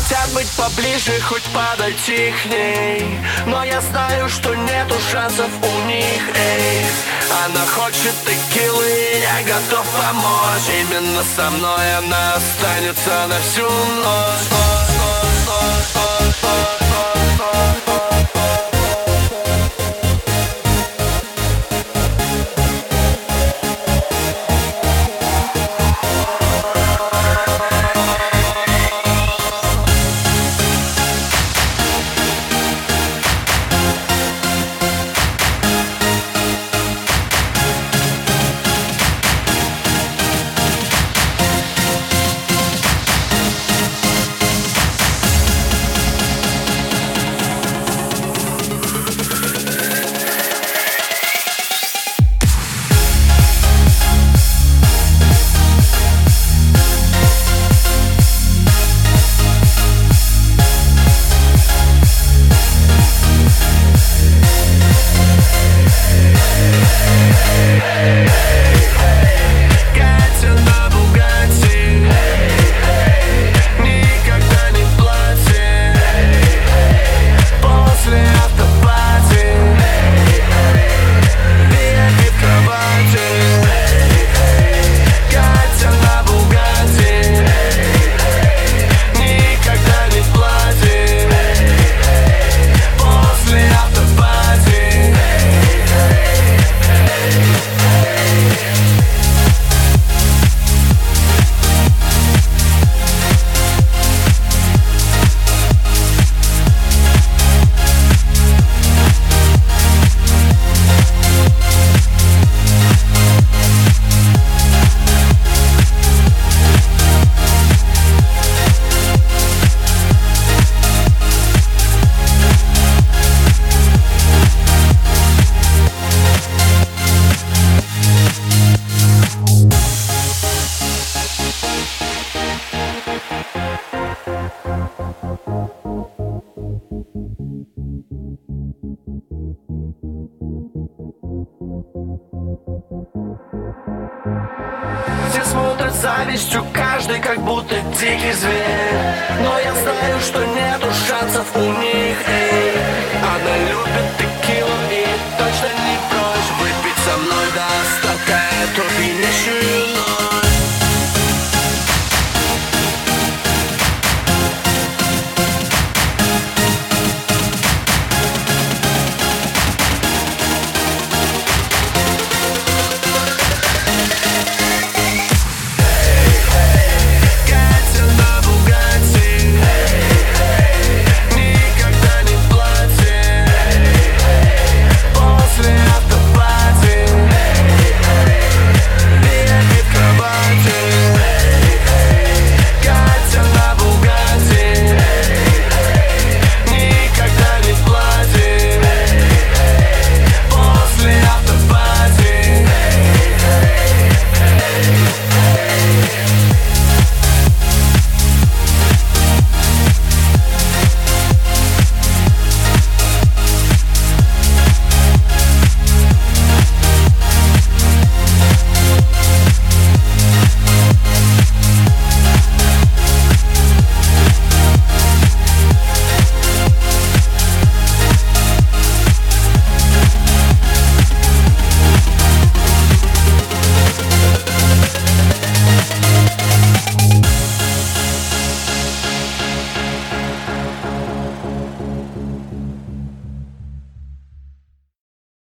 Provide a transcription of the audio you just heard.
хотят быть поближе, хоть подойти к ней, но я знаю, что нету шансов у них, эй. Она хочет текилы, я готов помочь. Именно со мной она останется на всю ночь. Все смотрят с завистью, каждый как будто дикий зверь, но я знаю, что нету шансов у них, эй. Она любит текилу и точно не